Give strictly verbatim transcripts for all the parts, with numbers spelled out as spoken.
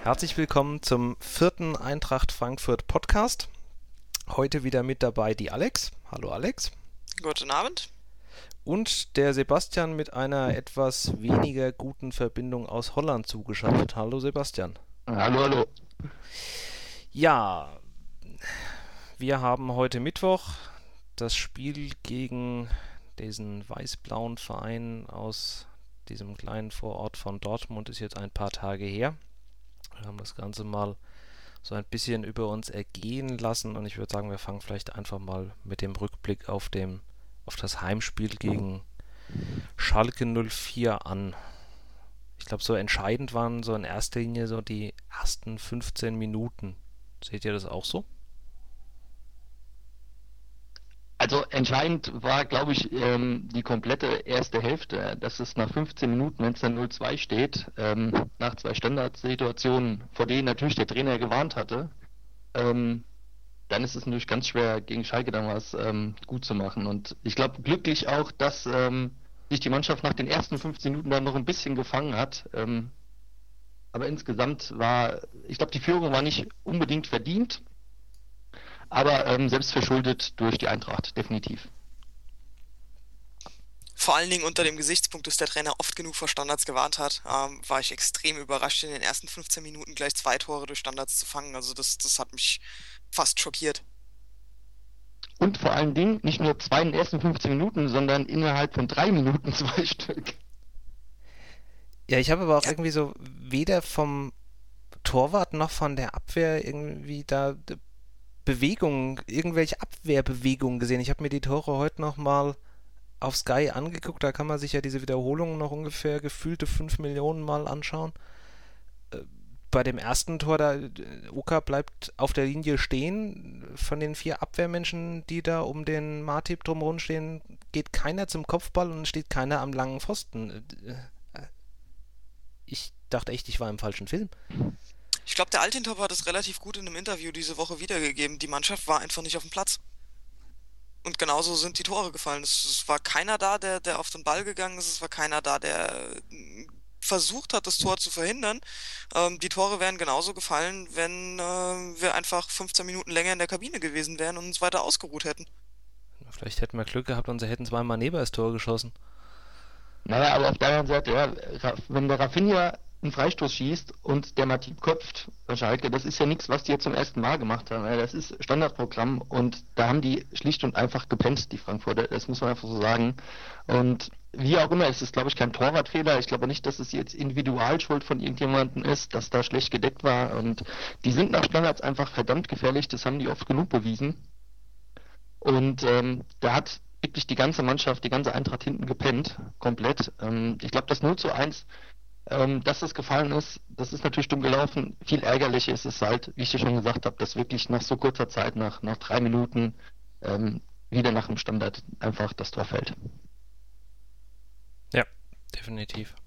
Herzlich willkommen zum vierten Eintracht Frankfurt Podcast. Heute wieder mit dabei die Alex. Hallo Alex. Guten Abend. Und der Sebastian mit einer etwas weniger guten Verbindung aus Holland zugeschaltet. Hallo Sebastian. Hallo, hallo. Ja, wir haben heute Mittwoch das Spiel gegen diesen weiß-blauen Verein aus diesem kleinen Vorort von Dortmund, ist jetzt ein paar Tage her. Wir haben das Ganze mal so ein bisschen über uns ergehen lassen und ich würde sagen, wir fangen vielleicht einfach mal mit dem Rückblick auf, dem, auf das Heimspiel gegen Schalke null vier an. Ich glaube, so entscheidend waren so in erster Linie so die ersten fünfzehn Minuten. Seht ihr das auch so? Also entscheidend war, glaube ich, ähm, die komplette erste Hälfte, dass es nach fünfzehn Minuten, wenn es dann null zwei steht, ähm, nach zwei Standardsituationen, vor denen natürlich der Trainer gewarnt hatte, ähm, dann ist es natürlich ganz schwer, gegen Schalke dann was ähm, gut zu machen. Und ich glaube glücklich auch, dass ähm, sich die Mannschaft nach den ersten fünfzehn Minuten dann noch ein bisschen gefangen hat. Ähm, aber insgesamt war, ich glaube, die Führung war nicht unbedingt verdient. Aber ähm, selbst verschuldet durch die Eintracht, definitiv. Vor allen Dingen unter dem Gesichtspunkt, dass der Trainer oft genug vor Standards gewarnt hat, ähm, war ich extrem überrascht, in den ersten fünfzehn Minuten gleich zwei Tore durch Standards zu fangen. Also das, das hat mich fast schockiert. Und vor allen Dingen nicht nur zwei in den ersten fünfzehn Minuten, sondern innerhalb von drei Minuten zwei Stück. Ja, ich habe aber auch Ja. irgendwie so weder vom Torwart noch von der Abwehr irgendwie da Bewegungen, irgendwelche Abwehrbewegungen gesehen. Ich habe mir die Tore heute nochmal auf Sky angeguckt, da kann man sich ja diese Wiederholungen noch ungefähr gefühlte fünf Millionen Mal anschauen. Äh, Bei dem ersten Tor, da Oka bleibt auf der Linie stehen. Von den vier Abwehrmenschen, die da um den Matip drumherum stehen, geht keiner zum Kopfball und steht keiner am langen Pfosten. Ich dachte echt, ich war im falschen Film. Ich glaube, der Altintop hat es relativ gut in einem Interview diese Woche wiedergegeben. Die Mannschaft war einfach nicht auf dem Platz. Und genauso sind die Tore gefallen. Es, es war keiner da, der, der auf den Ball gegangen ist. Es war keiner da, der äh, versucht hat, das Tor zu verhindern. Ähm, die Tore wären genauso gefallen, wenn äh, wir einfach fünfzehn Minuten länger in der Kabine gewesen wären und uns weiter ausgeruht hätten. Vielleicht hätten wir Glück gehabt und sie hätten zweimal Neba das Tor geschossen. Naja, aber auf der anderen Seite, ja, wenn der Rafinha einen Freistoß schießt und der Matip köpft bei Schalke, das ist ja nichts, was die jetzt zum ersten Mal gemacht haben. Das ist Standardprogramm und da haben die schlicht und einfach gepennt, die Frankfurter. Das muss man einfach so sagen. Und wie auch immer, es ist, glaube ich, kein Torwartfehler. Ich glaube nicht, dass es jetzt Individualschuld von irgendjemandem ist, dass da schlecht gedeckt war. Und die sind nach Standards einfach verdammt gefährlich. Das haben die oft genug bewiesen. Und ähm, da hat wirklich die ganze Mannschaft, die ganze Eintracht hinten gepennt, komplett. Ähm, ich glaube, das null zu eins, ähm, dass das gefallen ist, das ist natürlich dumm gelaufen. Viel ärgerlicher ist es halt, wie ich dir schon gesagt habe, dass wirklich nach so kurzer Zeit, nach, nach drei Minuten, ähm, wieder nach dem Standard einfach das Tor fällt. Ja, definitiv.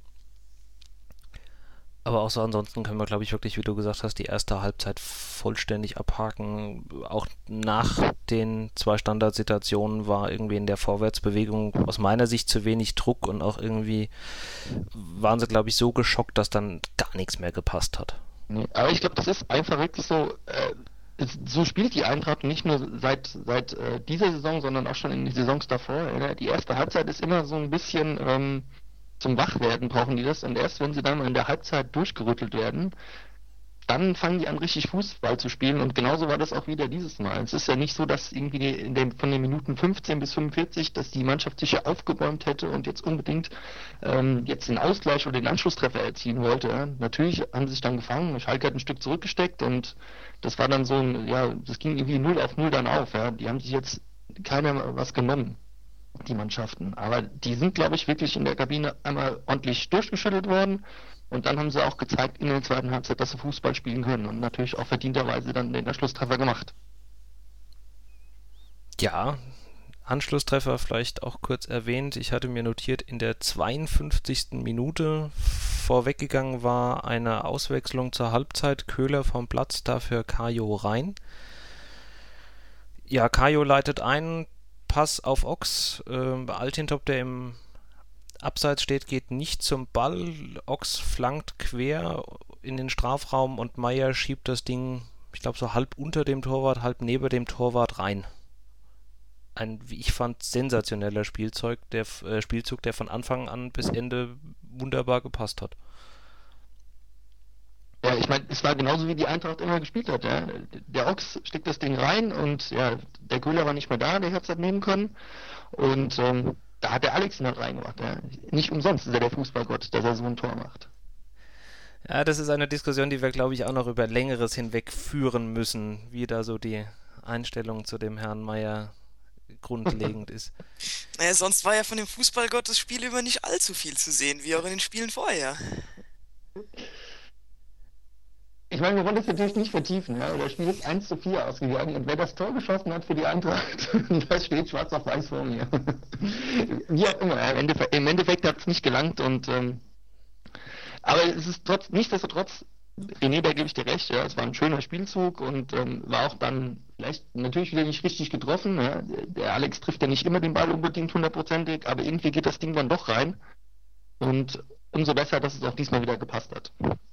Aber auch so ansonsten können wir, glaube ich, wirklich, wie du gesagt hast, die erste Halbzeit vollständig abhaken. Auch nach den zwei Standardsituationen war irgendwie in der Vorwärtsbewegung aus meiner Sicht zu wenig Druck und auch irgendwie waren sie, glaube ich, so geschockt, dass dann gar nichts mehr gepasst hat. Nee, aber ich glaube, das ist einfach wirklich so, äh, es, so spielt die Eintracht nicht nur seit, seit äh, dieser Saison, sondern auch schon in den Saisons davor. Ja. Die erste Halbzeit ist immer so ein bisschen ähm, zum Wachwerden brauchen die das und erst wenn sie dann mal in der Halbzeit durchgerüttelt werden, dann fangen die an richtig Fußball zu spielen und genauso war das auch wieder dieses Mal. Es ist ja nicht so, dass irgendwie in den, von den Minuten fünfzehn bis fünfundvierzig, dass die Mannschaft sich ja aufgebäumt hätte und jetzt unbedingt ähm, jetzt den Ausgleich oder den Anschlusstreffer erzielen wollte. Ja. Natürlich haben sie sich dann gefangen, Schalke hat ein Stück zurückgesteckt und das war dann so ein, ja, das ging irgendwie null auf null dann auf. Ja. Die haben sich jetzt keiner was genommen, die Mannschaften. Aber die sind, glaube ich, wirklich in der Kabine einmal ordentlich durchgeschüttelt worden. Und dann haben sie auch gezeigt in der zweiten Halbzeit, dass sie Fußball spielen können. Und natürlich auch verdienterweise dann den Anschlusstreffer gemacht. Ja, Anschlusstreffer vielleicht auch kurz erwähnt. Ich hatte mir notiert, in der zweiundfünfzigsten Minute vorweggegangen war eine Auswechslung zur Halbzeit. Köhler vom Platz, dafür Kajo rein. Ja, Kajo leitet ein, Pass auf Ox, äh, Altintop, der im Abseits steht, geht nicht zum Ball. Ochs flankt quer in den Strafraum und Meier schiebt das Ding, ich glaube, so halb unter dem Torwart, halb neben dem Torwart rein. Ein, wie ich fand, sensationeller Spielzeug, der, äh, Spielzug, der von Anfang an bis Ende wunderbar gepasst hat. Ja, ich meine, es war genauso wie die Eintracht immer gespielt hat. Ja. Der Ochs steckt das Ding rein und ja, der Köhler war nicht mehr da, der hätte es halt nehmen können. Und ähm, da hat der Alex ihn halt reingemacht. Ja. Nicht umsonst ist er der Fußballgott, dass er so ein Tor macht. Ja, das ist eine Diskussion, die wir, glaube ich, auch noch über Längeres hinweg führen müssen, wie da so die Einstellung zu dem Herrn Meier grundlegend ist. Naja, sonst war ja von dem Fußballgott das Spiel über nicht allzu viel zu sehen, wie auch in den Spielen vorher. Ich meine, wir wollen das natürlich nicht vertiefen. Ja. Das Spiel ist eins zu vier ausgegangen und wer das Tor geschossen hat für die Eintracht, das steht schwarz auf weiß vor mir. Wie auch immer, im Endeffekt, im Endeffekt hat es nicht gelangt und ähm, aber es ist trotz, nichtsdestotrotz, René, da gebe ich dir recht, ja, es war ein schöner Spielzug und ähm, war auch dann vielleicht natürlich wieder nicht richtig getroffen. Ja. Der Alex trifft ja nicht immer den Ball unbedingt hundertprozentig, aber irgendwie geht das Ding dann doch rein und umso besser, dass es auch diesmal wieder gepasst hat.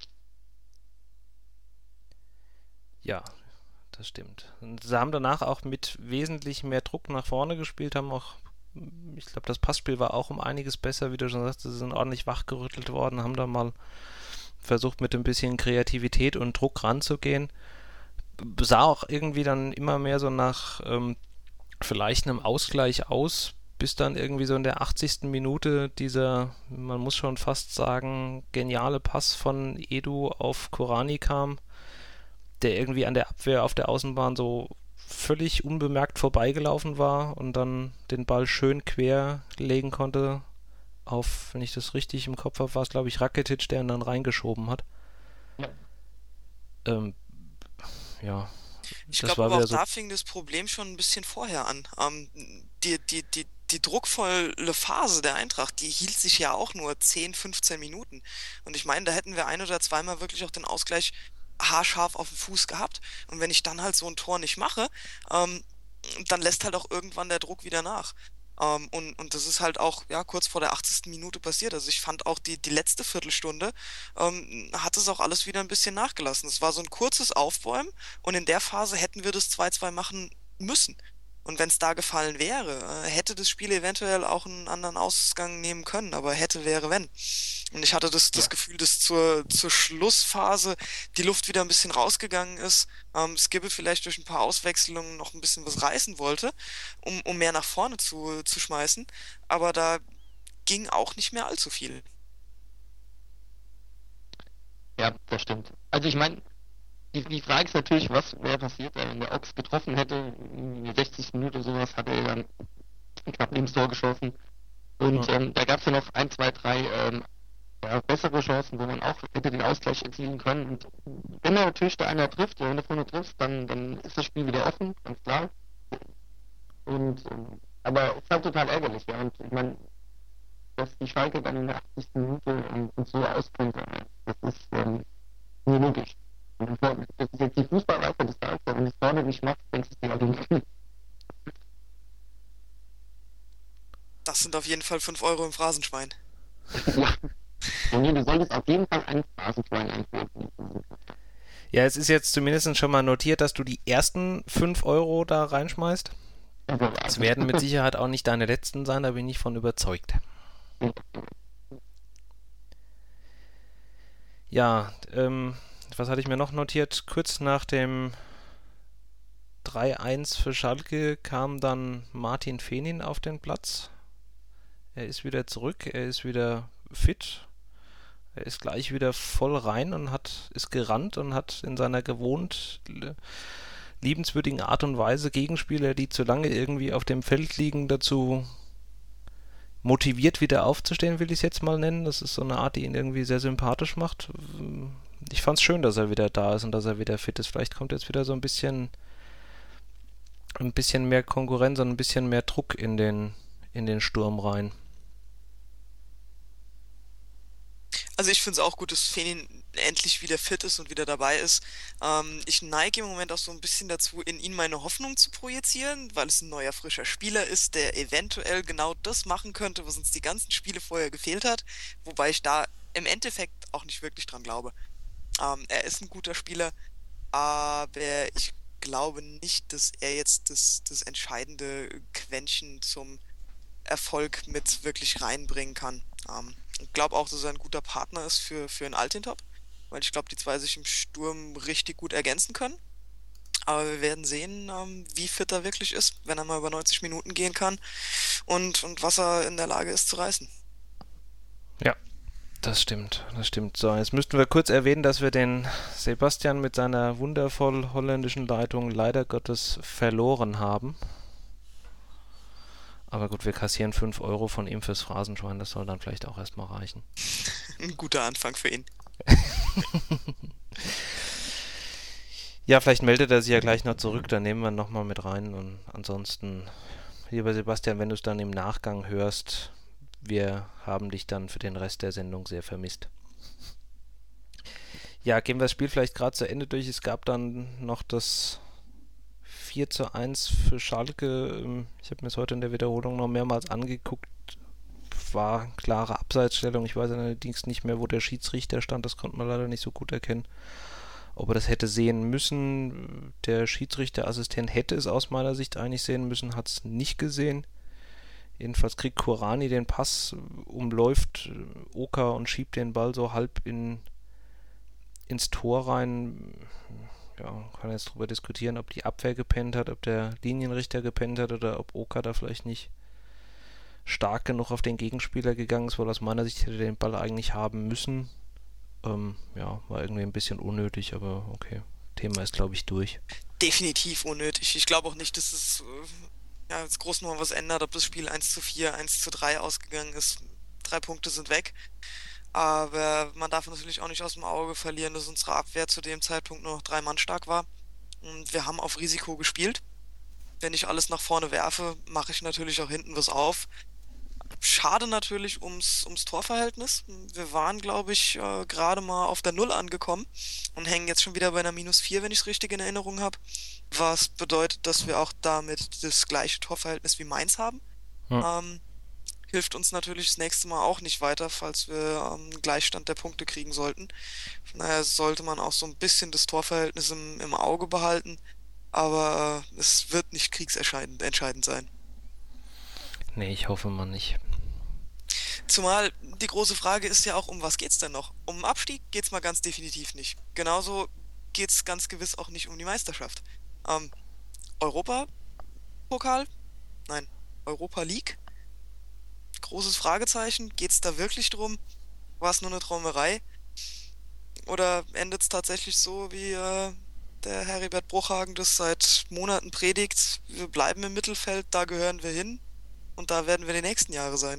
Ja, das stimmt. Und sie haben danach auch mit wesentlich mehr Druck nach vorne gespielt, haben auch, ich glaube, das Passspiel war auch um einiges besser, wie du schon sagst, sie sind ordentlich wachgerüttelt worden, haben da mal versucht, mit ein bisschen Kreativität und Druck ranzugehen. Sah auch irgendwie dann immer mehr so nach ähm, vielleicht einem Ausgleich aus, bis dann irgendwie so in der achtzigsten Minute dieser, man muss schon fast sagen, geniale Pass von Edu auf Korani kam, der irgendwie an der Abwehr auf der Außenbahn so völlig unbemerkt vorbeigelaufen war und dann den Ball schön quer legen konnte auf, wenn ich das richtig im Kopf habe, war es, glaube ich, Rakitic, der ihn dann reingeschoben hat. Ja. Ähm, ja. Ich das glaube war aber wieder auch so. da fing das Problem schon ein bisschen vorher an. Ähm, die, die, die, die druckvolle Phase der Eintracht, die hielt sich ja auch nur zehn, fünfzehn Minuten. Und ich meine, da hätten wir ein oder zweimal wirklich auch den Ausgleich haarscharf auf dem Fuß gehabt. Und wenn ich dann halt so ein Tor nicht mache, ähm, dann lässt halt auch irgendwann der Druck wieder nach. Ähm, und, und das ist halt auch ja kurz vor der achtzigsten Minute passiert. Also ich fand auch die, die letzte Viertelstunde ähm, hat es auch alles wieder ein bisschen nachgelassen. Es war so ein kurzes Aufbäumen und in der Phase hätten wir das zwei zwei machen müssen. Und wenn es da gefallen wäre, äh, hätte das Spiel eventuell auch einen anderen Ausgang nehmen können, aber hätte, wäre, wenn. Und ich hatte das, das Ja. Gefühl, dass zur, zur Schlussphase die Luft wieder ein bisschen rausgegangen ist. Ähm, Skibbe vielleicht durch ein paar Auswechslungen noch ein bisschen was reißen wollte, um, um mehr nach vorne zu, zu schmeißen. Aber da ging auch nicht mehr allzu viel. Ja, das stimmt. Also ich meine, die, die Frage ist natürlich, was wäre passiert, wenn der Ochs getroffen hätte, in der sechzigsten Minute sowas, hat er dann knapp neben das Tor geschossen. Und Ja. ähm, da gab es ja noch ein, zwei, drei ähm, ja, bessere Chancen, wo man auch hätte den Ausgleich erzielen können. Und wenn er natürlich da einer trifft, wenn du vorne triffst, dann, dann ist das Spiel wieder offen, ganz klar. Und ähm, aber es ist halt total ärgerlich, ja. Und ich meine, dass die Schalke dann in der achtzigsten Minute ähm, und so ausbringt, äh, das ist ähm, nie logisch. Und das ist jetzt die Fußballreife des Tages, wenn du es vorne nicht machst, denkst du dir halt nicht. Das sind auf jeden Fall fünf Euro im Phrasenschwein. Ja. Und nee, du solltest auf jeden Fall einen Phrasenschwein einführen. Ja, es ist jetzt zumindest schon mal notiert, dass du die ersten fünf Euro da reinschmeißt. Also, Es werden mit Sicherheit auch nicht deine letzten sein, da bin ich von überzeugt. Ja, ähm, was hatte ich mir noch notiert? Kurz nach dem drei eins für Schalke kam dann Martin Fenin auf den Platz. Er ist wieder zurück, er ist wieder fit. Er ist gleich wieder voll rein und hat ist gerannt und hat in seiner gewohnt liebenswürdigen Art und Weise Gegenspieler, die zu lange irgendwie auf dem Feld liegen, dazu motiviert wieder aufzustehen, will ich es jetzt mal nennen. Das ist so eine Art, die ihn irgendwie sehr sympathisch macht. Ich fand es schön, dass er wieder da ist und dass er wieder fit ist. Vielleicht kommt jetzt wieder so ein bisschen ein bisschen mehr Konkurrenz und ein bisschen mehr Druck in den in den Sturm rein. Also ich finde es auch gut, dass Fenin endlich wieder fit ist und wieder dabei ist. Ähm, ich neige im Moment auch so ein bisschen dazu, in ihn meine Hoffnung zu projizieren, weil es ein neuer, frischer Spieler ist, der eventuell genau das machen könnte, was uns die ganzen Spiele vorher gefehlt hat. Wobei ich da im Endeffekt auch nicht wirklich dran glaube. Ähm, er ist ein guter Spieler, aber ich glaube nicht, dass er jetzt das, das entscheidende Quäntchen zum Erfolg mit wirklich reinbringen kann. Ähm, ich glaube auch, dass er ein guter Partner ist für, für einen Altintop, weil ich glaube, die zwei sich im Sturm richtig gut ergänzen können. Aber wir werden sehen, ähm, wie fit er wirklich ist, wenn er mal über neunzig Minuten gehen kann und, und was er in der Lage ist zu reißen. Ja, das stimmt, das stimmt. So, jetzt müssten wir kurz erwähnen, dass wir den Sebastian mit seiner wundervoll holländischen Leitung leider Gottes verloren haben. Aber gut, wir kassieren fünf Euro von ihm fürs Phrasenschwein, das soll dann vielleicht auch erstmal reichen. Ein guter Anfang für ihn. Ja, vielleicht meldet er sich ja gleich noch zurück, dann nehmen wir ihn nochmal mit rein. Und ansonsten, lieber Sebastian, wenn du es dann im Nachgang hörst, wir haben dich dann für den Rest der Sendung sehr vermisst. Ja, gehen wir das Spiel vielleicht gerade zu Ende durch. Es gab dann noch das vier zu eins für Schalke. Ich habe mir es heute in der Wiederholung noch mehrmals angeguckt. War klare Abseitsstellung. Ich weiß allerdings nicht mehr, wo der Schiedsrichter stand. Das konnte man leider nicht so gut erkennen. Ob er das hätte sehen müssen. Der Schiedsrichterassistent hätte es aus meiner Sicht eigentlich sehen müssen, hat es nicht gesehen. Jedenfalls kriegt Kurani den Pass, umläuft Oka und schiebt den Ball so halb in, ins Tor rein. Ja, kann jetzt darüber diskutieren, ob die Abwehr gepennt hat, ob der Linienrichter gepennt hat oder ob Oka da vielleicht nicht stark genug auf den Gegenspieler gegangen ist, weil aus meiner Sicht hätte er den Ball eigentlich haben müssen. Ähm, ja, war irgendwie ein bisschen unnötig, aber okay. Thema ist, glaube ich, durch. Definitiv unnötig. Ich glaube auch nicht, dass es äh, ja, jetzt groß noch was ändert, ob das Spiel eins zu vier, eins zu drei ausgegangen ist. Drei Punkte sind weg. Aber man darf natürlich auch nicht aus dem Auge verlieren, dass unsere Abwehr zu dem Zeitpunkt nur noch drei Mann stark war. Und wir haben auf Risiko gespielt. Wenn ich alles nach vorne werfe, mache ich natürlich auch hinten was auf. Schade natürlich ums, ums Torverhältnis. Wir waren, glaube ich, äh, gerade mal auf der Null angekommen und hängen jetzt schon wieder bei einer minus vier, wenn ich es richtig in Erinnerung habe. Was bedeutet, dass wir auch damit das gleiche Torverhältnis wie Mainz haben. Hm. Ähm, hilft uns natürlich das nächste Mal auch nicht weiter, falls wir ähm, Gleichstand der Punkte kriegen sollten. Von daher sollte man auch so ein bisschen das Torverhältnis im, im Auge behalten. Aber äh, es wird nicht kriegsentscheidend entscheidend sein. Nee, ich hoffe mal nicht. Zumal die große Frage ist ja auch, um was geht's denn noch? Um den Abstieg geht's mal ganz definitiv nicht. Genauso geht's ganz gewiss auch nicht um die Meisterschaft. Ähm, Europa-Pokal? Nein, Europa League? Großes Fragezeichen. Geht's da wirklich drum? War es nur eine Träumerei? Oder endet's tatsächlich so, wie äh, der Heribert Bruchhagen das seit Monaten predigt? Wir bleiben im Mittelfeld, da gehören wir hin und da werden wir die nächsten Jahre sein.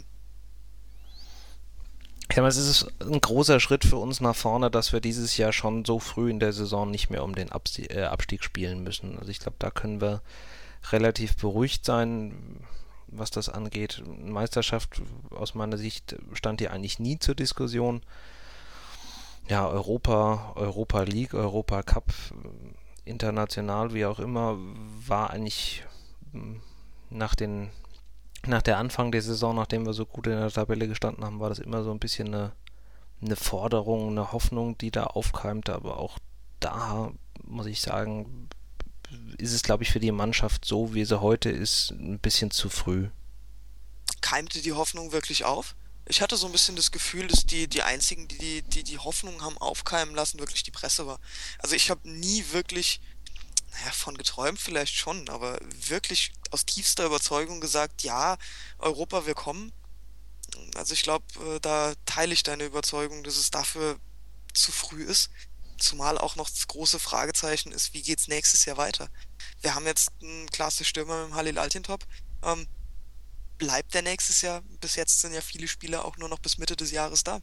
Ja, aber es ist ein großer Schritt für uns nach vorne, dass wir dieses Jahr schon so früh in der Saison nicht mehr um den Abstieg, äh, Abstieg spielen müssen. Also ich glaube, da können wir relativ beruhigt sein, was das angeht. Meisterschaft aus meiner Sicht stand hier eigentlich nie zur Diskussion. Ja, Europa, Europa League, Europa Cup, international, wie auch immer, war eigentlich nach den nach der Anfang der Saison, nachdem wir so gut in der Tabelle gestanden haben, war das immer so ein bisschen eine, eine Forderung, eine Hoffnung, die da aufkeimte. Aber auch da, muss ich sagen, ist es, glaube ich, für die Mannschaft so, wie sie heute ist, ein bisschen zu früh. Keimte die Hoffnung wirklich auf? Ich hatte so ein bisschen das Gefühl, dass die, die einzigen, die die, die die Hoffnung haben aufkeimen lassen, wirklich die Presse war. Also ich habe nie wirklich, naja, von geträumt vielleicht schon, aber wirklich aus tiefster Überzeugung gesagt, ja, Europa, wir kommen. Also ich glaube, äh, da teile ich deine Überzeugung, dass es dafür zu früh ist. Zumal auch noch das große Fragezeichen ist, wie geht's nächstes Jahr weiter? Wir haben jetzt einen klasse Stürmer mit dem Halil Altintop. Ähm, bleibt der nächstes Jahr? Bis jetzt sind ja viele Spieler auch nur noch bis Mitte des Jahres da.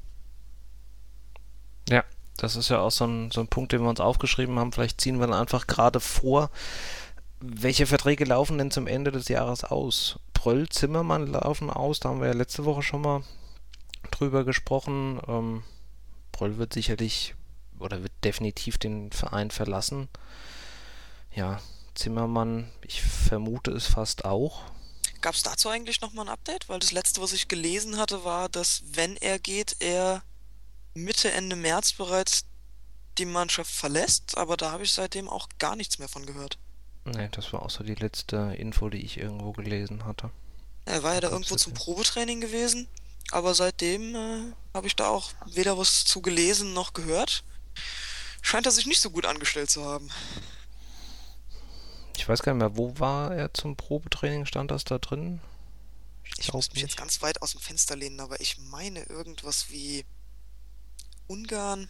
Ja, das ist ja auch so ein, so ein Punkt, den wir uns aufgeschrieben haben. Vielleicht ziehen wir dann einfach gerade vor, welche Verträge laufen denn zum Ende des Jahres aus? Pröll, Zimmermann laufen aus, da haben wir ja letzte Woche schon mal drüber gesprochen. Ähm, Pröll wird sicherlich oder wird definitiv den Verein verlassen. Ja, Zimmermann, ich vermute es fast auch. Gab es dazu eigentlich nochmal ein Update? Weil das letzte, was ich gelesen hatte, war, dass wenn er geht, er Mitte, Ende März bereits die Mannschaft verlässt, aber da habe ich seitdem auch gar nichts mehr von gehört. Ne, das war auch so die letzte Info, die ich irgendwo gelesen hatte. Er war ja Da da gab's irgendwo das zum nicht. Probetraining gewesen, aber seitdem äh, habe ich da auch weder was zu gelesen noch gehört. Scheint er sich nicht so gut angestellt zu haben. Ich weiß gar nicht mehr, wo war er zum Probetraining? Stand das da drin? Ich Ich glaube muss mich jetzt nicht. ganz weit aus dem Fenster lehnen, aber ich meine irgendwas wie Ungarn,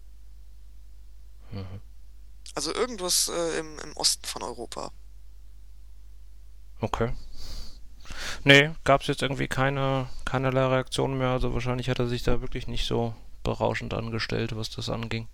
Mhm. also irgendwas äh, im, im Osten von Europa. Okay. Nee, gab es jetzt irgendwie keine, keinerlei Reaktion mehr. Also wahrscheinlich hat er sich da wirklich nicht so berauschend angestellt, was das anging.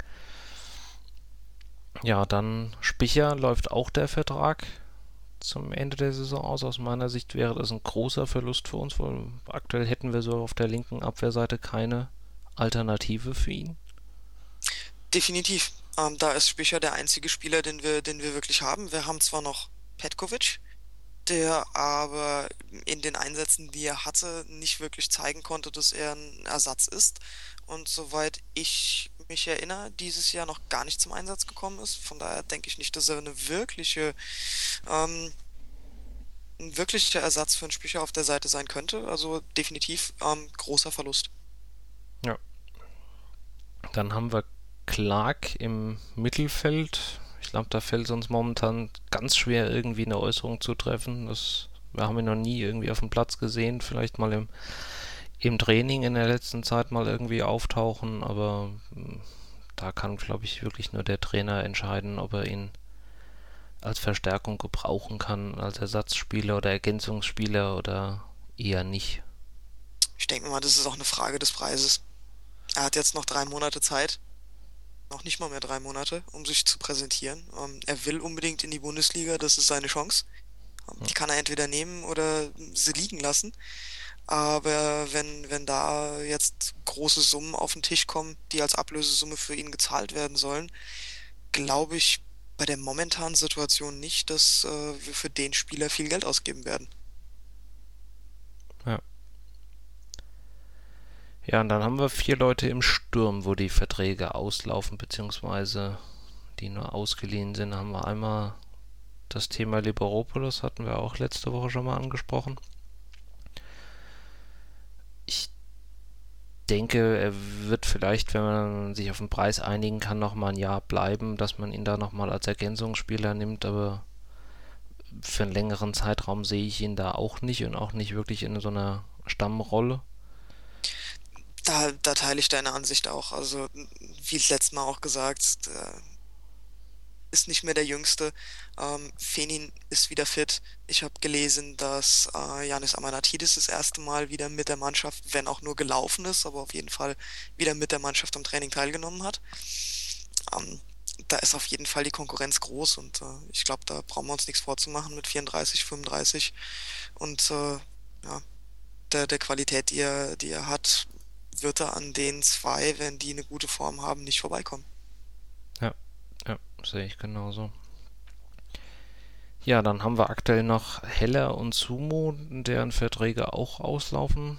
Ja, dann Spicher läuft auch der Vertrag zum Ende der Saison aus. Aus meiner Sicht wäre das ein großer Verlust für uns, weil aktuell hätten wir so auf der linken Abwehrseite keine Alternative für ihn. Definitiv. Ähm, da ist Spicher der einzige Spieler, den wir, den wir wirklich haben. Wir haben zwar noch Petkovic, der aber in den Einsätzen, die er hatte, nicht wirklich zeigen konnte, dass er ein Ersatz ist. Und soweit ich mich erinnere, dieses Jahr noch gar nicht zum Einsatz gekommen ist. Von daher denke ich nicht, dass er eine wirkliche, ähm, ein wirklicher Ersatz für einen Spieler auf der Seite sein könnte. Also definitiv ähm, großer Verlust. Ja. Dann haben wir Clark im Mittelfeld. Ich glaube, da fällt es uns momentan ganz schwer, irgendwie eine Äußerung zu treffen. Das, wir haben ihn noch nie irgendwie auf dem Platz gesehen. Vielleicht mal im, im Training in der letzten Zeit mal irgendwie auftauchen, aber mh, da kann, glaube ich, wirklich nur der Trainer entscheiden, ob er ihn als Verstärkung gebrauchen kann, als Ersatzspieler oder Ergänzungsspieler oder eher nicht. Ich denke mal, das ist auch eine Frage des Preises. Er hat jetzt noch drei Monate Zeit, noch nicht mal mehr drei Monate, um sich zu präsentieren. Ähm, er will unbedingt in die Bundesliga, das ist seine Chance. Ähm, Hm. die kann er entweder nehmen oder sie liegen lassen. Aber wenn, wenn da jetzt große Summen auf den Tisch kommen, die als Ablösesumme für ihn gezahlt werden sollen, glaube ich bei der momentanen Situation nicht, dass äh, wir für den Spieler viel Geld ausgeben werden. Ja. Ja, und dann haben wir vier Leute im Sturm, wo die Verträge auslaufen, beziehungsweise die nur ausgeliehen sind. Haben wir einmal das Thema Liberopoulos, hatten wir auch letzte Woche schon mal angesprochen. Ich denke, er wird vielleicht, wenn man sich auf den Preis einigen kann, noch mal ein Jahr bleiben, dass man ihn da noch mal als Ergänzungsspieler nimmt, aber für einen längeren Zeitraum sehe ich ihn da auch nicht und auch nicht wirklich in so einer Stammrolle. Da, da teile ich deine Ansicht auch. Also, wie das letzte Mal auch gesagt, äh, ist nicht mehr der Jüngste. Ähm, Fenin ist wieder fit. Ich habe gelesen, dass äh, Yannis Amanatidis das erste Mal wieder mit der Mannschaft, wenn auch nur gelaufen ist, aber auf jeden Fall wieder mit der Mannschaft am Training teilgenommen hat. Ähm, Da ist auf jeden Fall die Konkurrenz groß und äh, ich glaube, da brauchen wir uns nichts vorzumachen mit vierunddreißig, fünfunddreißig und äh, ja, der, der Qualität, die er, die er hat, wird er an den zwei, wenn die eine gute Form haben, nicht vorbeikommen. Ja, ja, sehe ich genauso. Ja, dann haben wir aktuell noch Heller und Sumo, deren Verträge auch auslaufen.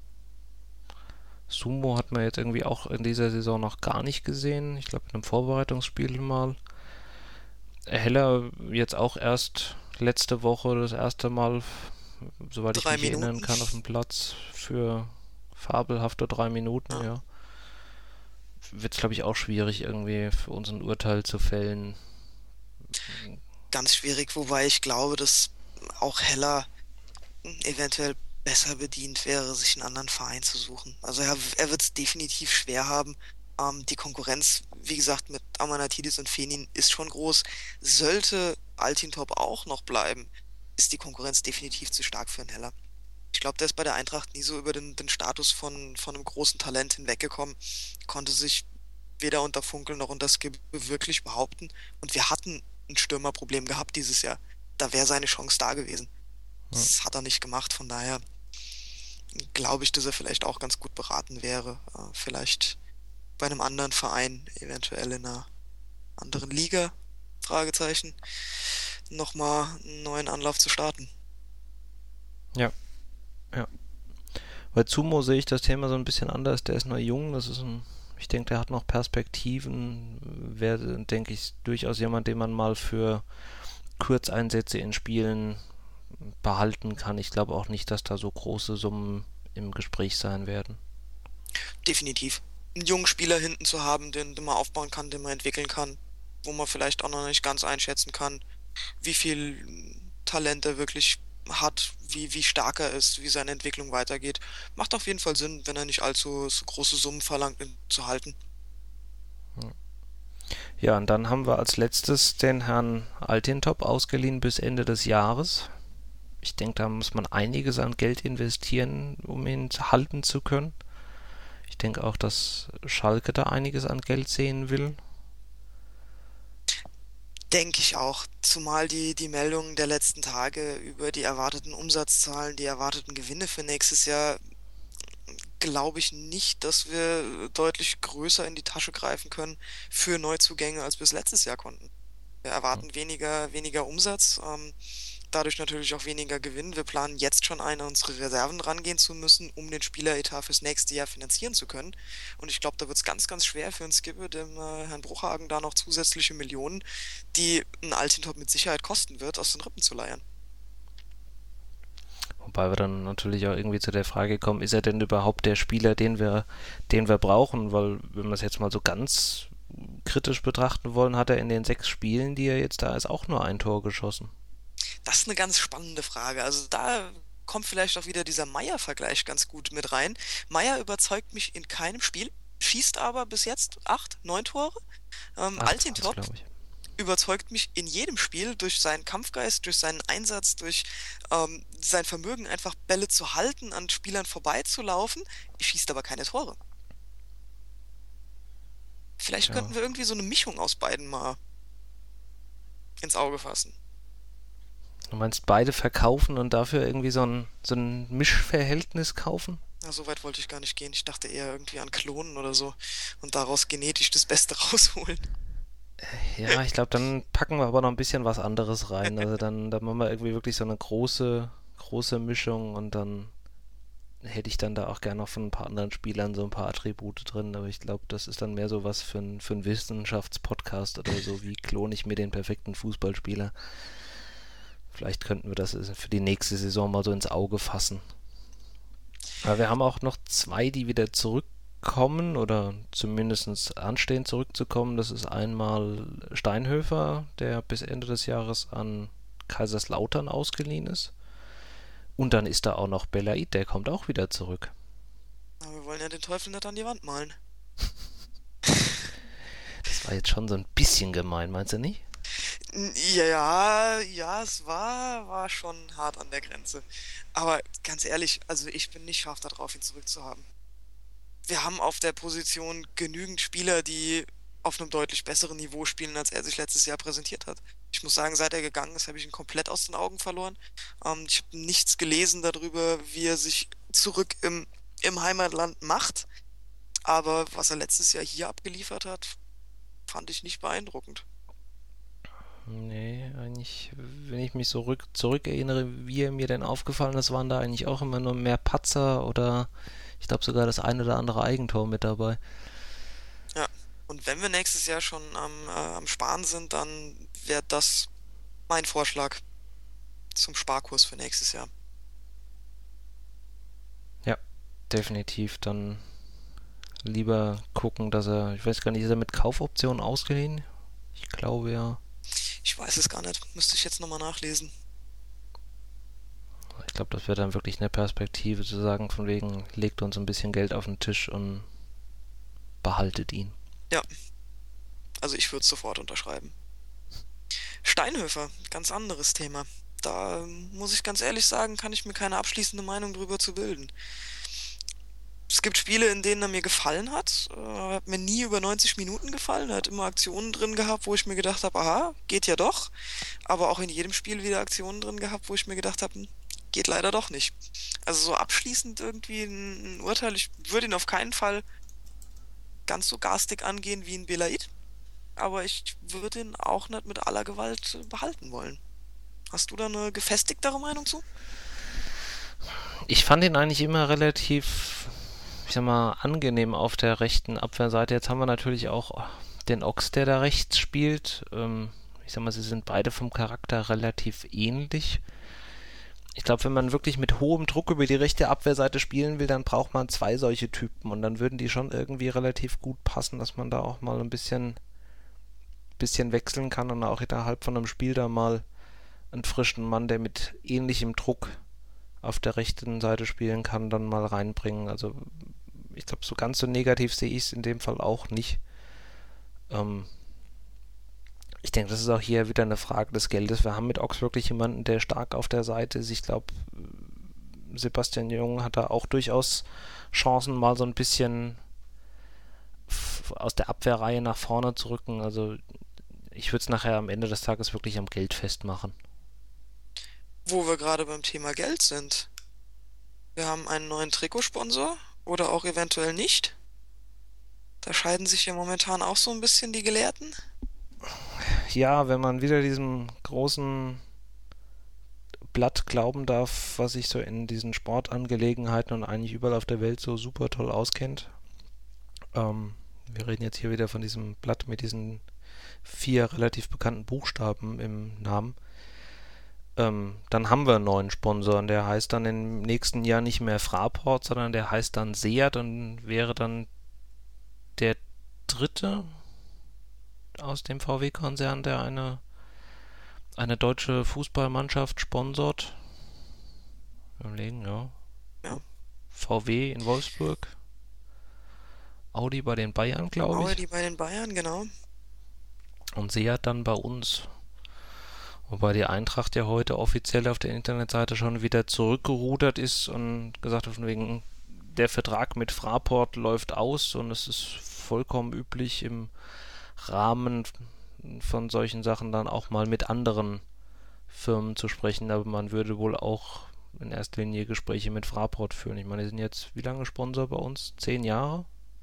Sumo hat man jetzt irgendwie auch in dieser Saison noch gar nicht gesehen. Ich glaube, in einem Vorbereitungsspiel mal. Heller jetzt auch erst letzte Woche das erste Mal, soweit ich Drei mich erinnern Minuten. kann, auf dem Platz für fabelhafte drei Minuten, Ja. ja. Wird es, glaube ich, auch schwierig, irgendwie für uns ein Urteil zu fällen. Ganz schwierig, wobei ich glaube, dass auch Heller eventuell besser bedient wäre, sich einen anderen Verein zu suchen. Also er, er wird es definitiv schwer haben. Ähm, die Konkurrenz, wie gesagt, mit Amanatidis und Fenin ist schon groß. Sollte Altintop auch noch bleiben, ist die Konkurrenz definitiv zu stark für einen Heller. Ich glaube, der ist bei der Eintracht nie so über den, den Status von, von einem großen Talent hinweggekommen, konnte sich weder unter Funkel noch unter Skibbe wirklich behaupten. Und wir hatten ein Stürmerproblem gehabt dieses Jahr. Da wäre seine Chance da gewesen. Ja. Das hat er nicht gemacht, von daher glaube ich, dass er vielleicht auch ganz gut beraten wäre, äh, vielleicht bei einem anderen Verein, eventuell in einer anderen Liga, Fragezeichen, nochmal einen neuen Anlauf zu starten. Ja, ja. Bei Zumo sehe ich das Thema so ein bisschen anders. Der ist noch jung, das ist ein, ich denke, der hat noch Perspektiven. Wäre, denke ich, durchaus jemand, den man mal für Kurzeinsätze in Spielen behalten kann. Ich glaube auch nicht, dass da so große Summen im Gespräch sein werden. Definitiv. Einen jungen Spieler hinten zu haben, den, den man aufbauen kann, den man entwickeln kann, wo man vielleicht auch noch nicht ganz einschätzen kann, wie viel Talent er wirklich hat, wie, wie stark er ist, wie seine Entwicklung weitergeht. Macht auf jeden Fall Sinn, wenn er nicht allzu so große Summen verlangt, ihn zu halten. Ja, und dann haben wir als letztes den Herrn Altintop ausgeliehen bis Ende des Jahres. Ich denke, da muss man einiges an Geld investieren, um ihn halten zu können. Ich denke auch, dass Schalke da einiges an Geld sehen will. Denke ich auch. Zumal die, die Meldungen der letzten Tage über die erwarteten Umsatzzahlen, die erwarteten Gewinne für nächstes Jahr, glaube ich nicht, dass wir deutlich größer in die Tasche greifen können für Neuzugänge, als wir es letztes Jahr konnten. Wir erwarten weniger, weniger Umsatz, ähm, dadurch natürlich auch weniger Gewinn. Wir planen jetzt schon ein, an unsere Reserven rangehen zu müssen, um den Spieleretat fürs nächste Jahr finanzieren zu können. Und ich glaube, da wird es ganz, ganz schwer für einen Skipper, dem äh, Herrn Bruchhagen, da noch zusätzliche Millionen, die ein Altintop mit Sicherheit kosten wird, aus den Rippen zu leiern. Wobei wir dann natürlich auch irgendwie zu der Frage kommen, ist er denn überhaupt der Spieler, den wir, den wir brauchen? Weil, wenn wir es jetzt mal so ganz kritisch betrachten wollen, hat er in den sechs Spielen, die er jetzt da ist, auch nur ein Tor geschossen. Das ist eine ganz spannende Frage. Also da kommt vielleicht auch wieder dieser Meier-Vergleich ganz gut mit rein. Meier überzeugt mich in keinem Spiel, schießt aber bis jetzt acht, neun Tore. Ähm, Acht Altintop waren's, glaub ich. überzeugt mich in jedem Spiel durch seinen Kampfgeist, durch seinen Einsatz, durch ähm, sein Vermögen, einfach Bälle zu halten, an Spielern vorbeizulaufen. Schießt aber keine Tore. Vielleicht Tja. könnten wir irgendwie so eine Mischung aus beiden mal ins Auge fassen. Du meinst beide verkaufen und dafür irgendwie so ein, so ein Mischverhältnis kaufen? Na, so weit wollte ich gar nicht gehen. Ich dachte eher irgendwie an Klonen oder so und daraus genetisch das Beste rausholen. Ja, ich glaube, dann packen wir aber noch ein bisschen was anderes rein. Also dann, dann machen wir irgendwie wirklich so eine große, große Mischung und dann hätte ich dann da auch gerne noch von ein paar anderen Spielern so ein paar Attribute drin. Aber ich glaube, das ist dann mehr so was für ein, für einen Wissenschaftspodcast oder so. Wie klone ich mir den perfekten Fußballspieler? Vielleicht könnten wir das für die nächste Saison mal so ins Auge fassen. Aber wir haben auch noch zwei, die wieder zurückkommen oder zumindest anstehen zurückzukommen. Das ist einmal Steinhöfer, der bis Ende des Jahres an Kaiserslautern ausgeliehen ist. Und dann ist da auch noch Belaid, der kommt auch wieder zurück. Aber wir wollen ja den Teufel nicht an die Wand malen. Das war jetzt schon so ein bisschen gemein, meinst du nicht? Ja, ja, es war, war schon hart an der Grenze. Aber ganz ehrlich, also ich bin nicht scharf darauf, ihn zurückzuhaben. Wir haben auf der Position genügend Spieler, die auf einem deutlich besseren Niveau spielen, als er sich letztes Jahr präsentiert hat. Ich muss sagen, seit er gegangen ist, habe ich ihn komplett aus den Augen verloren. Ähm, ich habe nichts gelesen darüber, wie er sich zurück im, im Heimatland macht. Aber was er letztes Jahr hier abgeliefert hat, fand ich nicht beeindruckend. Nee, eigentlich, wenn ich mich so rück, zurückerinnere, wie er mir denn aufgefallen ist, waren da eigentlich auch immer nur mehr Patzer oder ich glaube sogar das ein oder andere Eigentor mit dabei. Ja, und wenn wir nächstes Jahr schon am, äh, am Sparen sind, dann wäre das mein Vorschlag zum Sparkurs für nächstes Jahr. Ja, definitiv. Dann lieber gucken, dass er, ich weiß gar nicht, ist er mit Kaufoption ausgeliehen? Ich glaube ja. Ich weiß es gar nicht. Müsste ich jetzt nochmal nachlesen. Ich glaube, das wäre dann wirklich eine Perspektive zu sagen, von wegen, legt uns ein bisschen Geld auf den Tisch und behaltet ihn. Ja, also ich würde es sofort unterschreiben. Steinhöfer, ganz anderes Thema. Da ähm, muss ich ganz ehrlich sagen, kann ich mir keine abschließende Meinung drüber zu bilden. Es gibt Spiele, in denen er mir gefallen hat. Er hat mir nie über neunzig Minuten gefallen. Er hat immer Aktionen drin gehabt, wo ich mir gedacht habe, aha, geht ja doch. Aber auch in jedem Spiel wieder Aktionen drin gehabt, wo ich mir gedacht habe, geht leider doch nicht. Also so abschließend irgendwie ein Urteil. Ich würde ihn auf keinen Fall ganz so garstig angehen wie ein Belaid, aber ich würde ihn auch nicht mit aller Gewalt äh, behalten wollen. Hast du da eine gefestigtere Meinung zu? Ich fand ihn eigentlich immer relativ, ich sag mal, angenehm auf der rechten Abwehrseite. Jetzt haben wir natürlich auch den Ochs, der da rechts spielt. Ähm, ich sag mal, sie sind beide vom Charakter relativ ähnlich. Ich glaube, wenn man wirklich mit hohem Druck über die rechte Abwehrseite spielen will, dann braucht man zwei solche Typen und dann würden die schon irgendwie relativ gut passen, dass man da auch mal ein bisschen, bisschen wechseln kann und auch innerhalb von einem Spiel da mal einen frischen Mann, der mit ähnlichem Druck auf der rechten Seite spielen kann, dann mal reinbringen. Also ich glaube, so ganz so negativ sehe ich es in dem Fall auch nicht. Ähm, ich denke, das ist auch hier wieder eine Frage des Geldes. Wir haben mit Ochs wirklich jemanden, der stark auf der Seite ist. Ich glaube, Sebastian Jung hat da auch durchaus Chancen, mal so ein bisschen f- aus der Abwehrreihe nach vorne zu rücken. Also ich würde es nachher am Ende des Tages wirklich am Geld festmachen. Wo wir gerade beim Thema Geld sind. Wir haben einen neuen Trikotsponsor oder auch eventuell nicht. Da scheiden sich ja momentan auch so ein bisschen die Gelehrten. Ja, wenn man wieder diesem großen Blatt glauben darf, was sich so in diesen Sportangelegenheiten und eigentlich überall auf der Welt so super toll auskennt. Ähm, wir reden jetzt hier wieder von diesem Blatt mit diesen vier relativ bekannten Buchstaben im Namen. Ähm, dann haben wir einen neuen Sponsor und der heißt dann im nächsten Jahr nicht mehr Fraport, sondern der heißt dann Seat und wäre dann der dritte aus dem V W-Konzern, der eine, eine deutsche Fußballmannschaft sponsort. Überlegen, ja. Ja, V W in Wolfsburg, Audi bei den Bayern, glaube ich, Audi bei den Bayern, genau. und Seat dann bei uns. Wobei die Eintracht ja heute offiziell auf der Internetseite schon wieder zurückgerudert ist und gesagt hat, von wegen, der Vertrag mit Fraport läuft aus und es ist vollkommen üblich im Rahmen von solchen Sachen dann auch mal mit anderen Firmen zu sprechen, aber man würde wohl auch in erster Linie Gespräche mit Fraport führen. Ich meine, die sind jetzt wie lange Sponsor bei uns? Zehn Jahre?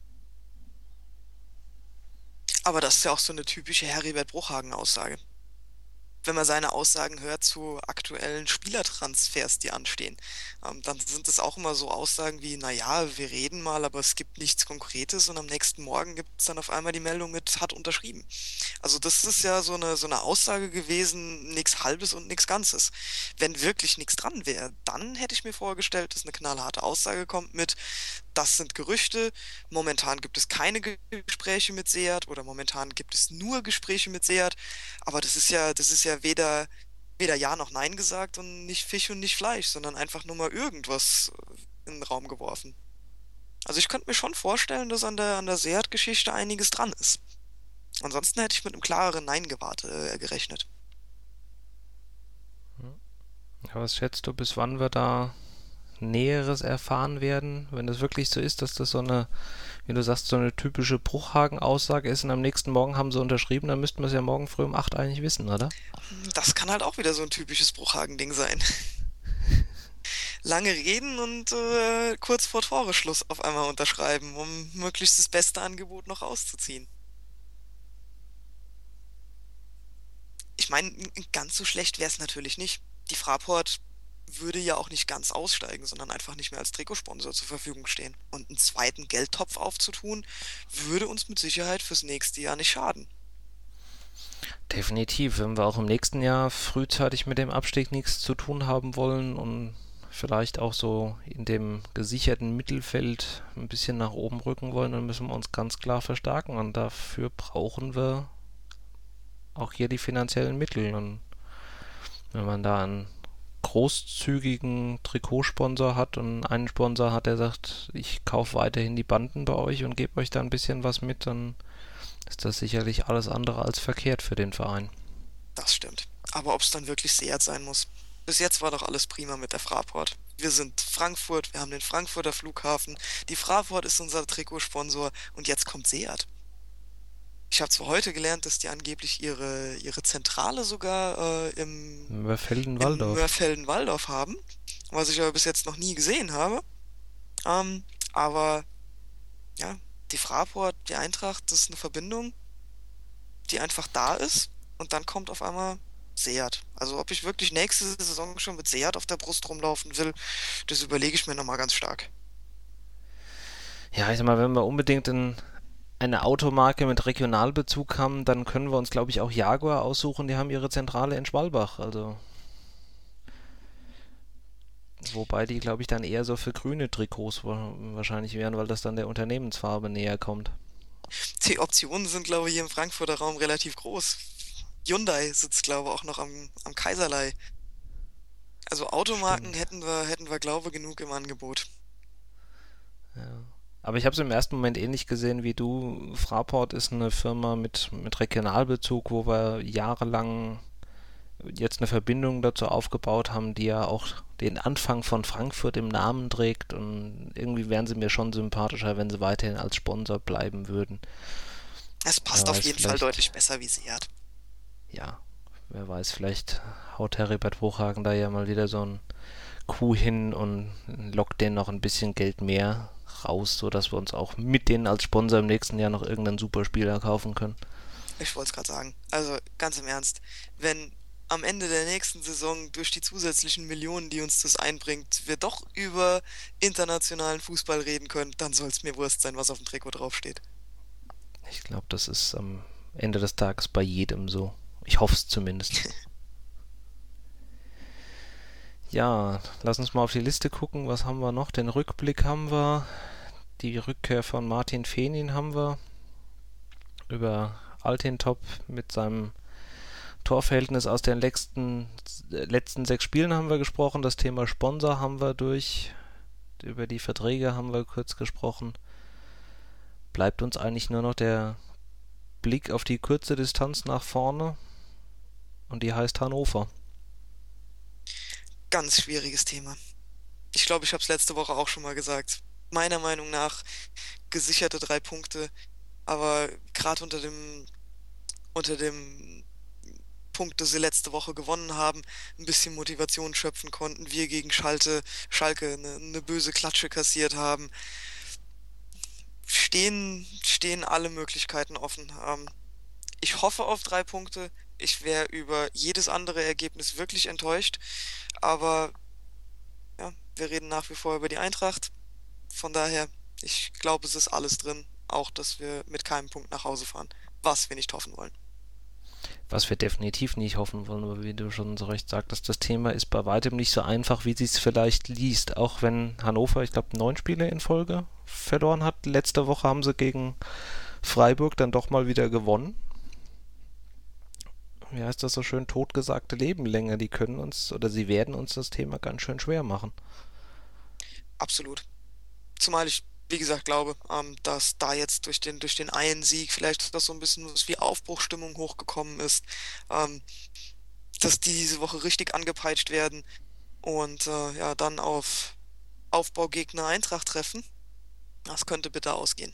Aber das ist ja auch so eine typische Heribert Bruchhagen-Aussage. Wenn man seine Aussagen hört zu aktuellen Spielertransfers, die anstehen, ähm, dann sind es auch immer so Aussagen wie, naja, wir reden mal, aber es gibt nichts Konkretes und am nächsten Morgen gibt es dann auf einmal die Meldung mit, hat unterschrieben. Also das ist ja so eine, so eine Aussage gewesen, nichts Halbes und nichts Ganzes. Wenn wirklich nichts dran wäre, dann hätte ich mir vorgestellt, dass eine knallharte Aussage kommt mit, das sind Gerüchte, momentan gibt es keine Ge- Gespräche mit Seat oder momentan gibt es nur Gespräche mit Seat, aber das ist ja, das ist ja weder, weder Ja noch Nein gesagt und nicht Fisch und nicht Fleisch, sondern einfach nur mal irgendwas in den Raum geworfen. Also ich könnte mir schon vorstellen, dass an der, an der Seat-Geschichte einiges dran ist. Ansonsten hätte ich mit einem klareren Nein gewartet, äh, gerechnet. Ja, was schätzt du, bis wann wir da Näheres erfahren werden, wenn das wirklich so ist, dass das so eine, wie du sagst, so eine typische Bruchhagen-Aussage ist und am nächsten Morgen haben sie unterschrieben, dann müssten wir es ja morgen früh um acht eigentlich wissen, oder? Das kann halt auch wieder so ein typisches Bruchhagen-Ding sein. Lange reden und äh, kurz vor Toreschluss auf einmal unterschreiben, um möglichst das beste Angebot noch rauszuziehen. Ich meine, ganz so schlecht wäre es natürlich nicht. Die Fraport würde ja auch nicht ganz aussteigen, sondern einfach nicht mehr als Trikotsponsor zur Verfügung stehen. Und einen zweiten Geldtopf aufzutun, würde uns mit Sicherheit fürs nächste Jahr nicht schaden. Definitiv, wenn wir auch im nächsten Jahr frühzeitig mit dem Abstieg nichts zu tun haben wollen und vielleicht auch so in dem gesicherten Mittelfeld ein bisschen nach oben rücken wollen, dann müssen wir uns ganz klar verstärken und dafür brauchen wir auch hier die finanziellen Mittel. Und wenn man da einen großzügigen Trikotsponsor hat und einen Sponsor hat, der sagt, ich kaufe weiterhin die Banden bei euch und gebe euch da ein bisschen was mit, dann ist das sicherlich alles andere als verkehrt für den Verein. Das stimmt. Aber ob es dann wirklich Seat sein muss? Bis jetzt war doch alles prima mit der Fraport. Wir sind Frankfurt, wir haben den Frankfurter Flughafen, die Fraport ist unser Trikotsponsor und jetzt kommt Seat. Ich habe zwar heute gelernt, dass die angeblich ihre, ihre Zentrale sogar äh, im, im Mörfelden-Walldorf. Mörfelden-Walldorf haben, was ich aber bis jetzt noch nie gesehen habe. Ähm, aber ja, die Fraport, die Eintracht, das ist eine Verbindung, die einfach da ist und dann kommt auf einmal Seat. Also ob ich wirklich nächste Saison schon mit Seat auf der Brust rumlaufen will, das überlege ich mir nochmal ganz stark. Ja, ich sag mal, wenn wir unbedingt ein, eine Automarke mit Regionalbezug haben, dann können wir uns, glaube ich, auch Jaguar aussuchen. Die haben ihre Zentrale in Schwalbach. Also, wobei die, glaube ich, dann eher so für grüne Trikots wa- wahrscheinlich wären, weil das dann der Unternehmensfarbe näher kommt. Die Optionen sind, glaube ich, hier im Frankfurter Raum relativ groß. Hyundai sitzt, glaube ich, auch noch am, am Kaiserlei. Also Automarken Stimmt. hätten wir, hätten wir, glaube ich, genug im Angebot. Ja. Aber ich habe es im ersten Moment ähnlich gesehen wie du. Fraport ist eine Firma mit, mit Regionalbezug, wo wir jahrelang jetzt eine Verbindung dazu aufgebaut haben, die ja auch den Anfang von Frankfurt im Namen trägt, und irgendwie wären sie mir schon sympathischer, wenn sie weiterhin als Sponsor bleiben würden. Es Wer passt auf weiß, jeden Fall vielleicht, deutlich besser wie Seat. ja, wer weiß, vielleicht haut Heribert Bruchhagen da ja mal wieder so ein Coup hin und lockt denen noch ein bisschen Geld mehr raus, sodass wir uns auch mit denen als Sponsor im nächsten Jahr noch irgendeinen Superspieler kaufen können. Ich wollte es gerade sagen. Also ganz im Ernst, wenn am Ende der nächsten Saison durch die zusätzlichen Millionen, die uns das einbringt, wir doch über internationalen Fußball reden können, dann soll es mir Wurst sein, was auf dem Trikot draufsteht. Ich glaube, das ist am Ende des Tages bei jedem so. Ich hoffe es zumindest. Ja, lass uns mal auf die Liste gucken. Was haben wir noch? Den Rückblick haben wir. Die Rückkehr von Martin Fehnin haben wir. Über Altintop mit seinem Torverhältnis aus den letzten, letzten sechs Spielen haben wir gesprochen. Das Thema Sponsor haben wir durch. Über die Verträge haben wir kurz gesprochen. Bleibt uns eigentlich nur noch der Blick auf die kurze Distanz nach vorne. Und die heißt Hannover. Ganz schwieriges Thema. Ich glaube, ich habe es letzte Woche auch schon mal gesagt. Meiner Meinung nach gesicherte drei Punkte, aber gerade unter dem, unter dem Punkt, dass sie letzte Woche gewonnen haben, ein bisschen Motivation schöpfen konnten. Wir gegen Schalte, Schalke eine, eine böse Klatsche kassiert haben. Stehen, stehen alle Möglichkeiten offen. Ähm, ich hoffe auf drei Punkte. Ich wäre über jedes andere Ergebnis wirklich enttäuscht. Aber ja, wir reden nach wie vor über die Eintracht. Von daher, ich glaube, es ist alles drin. Auch, dass wir mit keinem Punkt nach Hause fahren. Was wir nicht hoffen wollen. Was wir definitiv nicht hoffen wollen, aber wie du schon so recht sagtest, das Thema ist bei weitem nicht so einfach, wie sie es vielleicht liest. Auch wenn Hannover, ich glaube, neun Spiele in Folge verloren hat. Letzte Woche haben sie gegen Freiburg dann doch mal wieder gewonnen. Wie heißt das so schön, totgesagte Lebenlänge, die können uns oder sie werden uns das Thema ganz schön schwer machen. Absolut. Zumal ich, wie gesagt, glaube, ähm, dass da jetzt durch den, durch den einen Sieg vielleicht das so ein bisschen was wie Aufbruchstimmung hochgekommen ist, ähm, dass die diese Woche richtig angepeitscht werden und äh, ja, dann auf Aufbaugegner Eintracht treffen. Das könnte bitter ausgehen.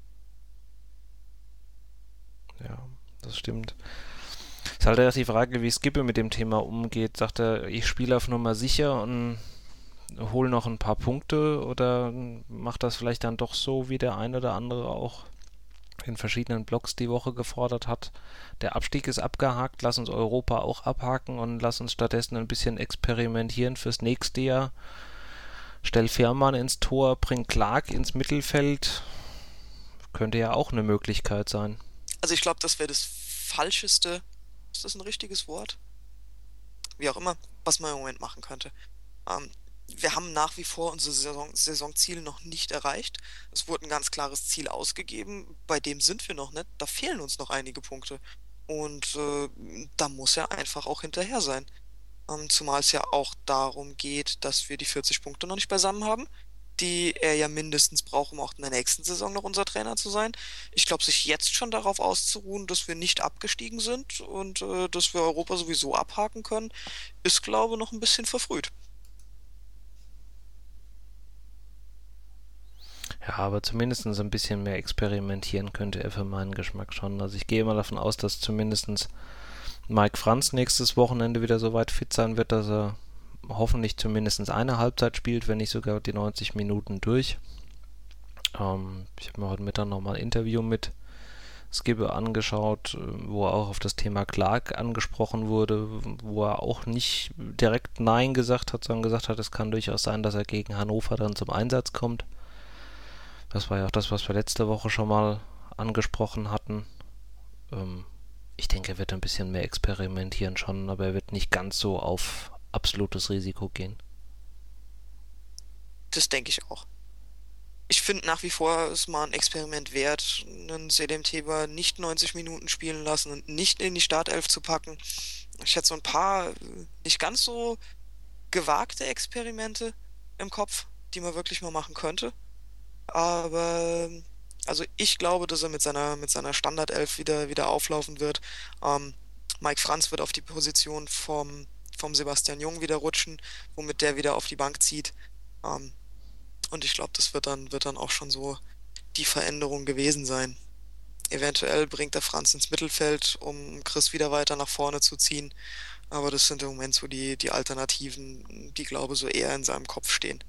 Ja, das stimmt. Es ist halt auch die Frage, wie Skippe mit dem Thema umgeht. Sagt er, ich spiele auf Nummer sicher und hole noch ein paar Punkte, oder macht das vielleicht dann doch so, wie der ein oder andere auch in verschiedenen Blogs die Woche gefordert hat. Der Abstieg ist abgehakt, lass uns Europa auch abhaken und lass uns stattdessen ein bisschen experimentieren fürs nächste Jahr. Stell Fährmann ins Tor, bring Clark ins Mittelfeld. Könnte ja auch eine Möglichkeit sein. Also ich glaube, das wäre das Falscheste, ist das ein richtiges Wort? Wie auch immer, was man im Moment machen könnte. Ähm, wir haben nach wie vor unsere Saison, Saisonziele noch nicht erreicht. Es wurde ein ganz klares Ziel ausgegeben, bei dem sind wir noch nicht. Da fehlen uns noch einige Punkte. Und äh, da muss er einfach auch hinterher sein. Ähm, zumal es ja auch darum geht, dass wir die vierzig Punkte noch nicht beisammen haben, die er ja mindestens braucht, um auch in der nächsten Saison noch unser Trainer zu sein. Ich glaube, sich jetzt schon darauf auszuruhen, dass wir nicht abgestiegen sind und äh, dass wir Europa sowieso abhaken können, ist, glaube ich, noch ein bisschen verfrüht. Ja, aber zumindest ein bisschen mehr experimentieren könnte er für meinen Geschmack schon. Also ich gehe mal davon aus, dass zumindest Mike Franz nächstes Wochenende wieder so weit fit sein wird, dass er hoffentlich zumindest eine Halbzeit spielt, wenn nicht sogar die neunzig Minuten durch. Ähm, ich habe mir heute Mittag nochmal ein Interview mit Skibbe angeschaut, wo er auch auf das Thema Clark angesprochen wurde, wo er auch nicht direkt Nein gesagt hat, sondern gesagt hat, es kann durchaus sein, dass er gegen Hannover dann zum Einsatz kommt. Das war ja auch das, was wir letzte Woche schon mal angesprochen hatten. Ähm, ich denke, er wird ein bisschen mehr experimentieren schon, aber er wird nicht ganz so auf absolutes Risiko gehen. Das denke ich auch. Ich finde nach wie vor es mal ein Experiment wert, einen Selim Teber nicht neunzig Minuten spielen lassen und nicht in die Startelf zu packen. Ich hätte so ein paar äh, nicht ganz so gewagte Experimente im Kopf, die man wirklich mal machen könnte. Aber also ich glaube, dass er mit seiner mit seiner Standardelf wieder wieder auflaufen wird. Ähm, Mike Franz wird auf die Position vom vom Sebastian Jung wieder rutschen, womit der wieder auf die Bank zieht. Ähm, und ich glaube, das wird dann wird dann auch schon so die Veränderung gewesen sein. Eventuell bringt er Franz ins Mittelfeld, um Chris wieder weiter nach vorne zu ziehen. Aber das sind im Moment so die, die Alternativen, die, glaube ich, so eher in seinem Kopf stehen.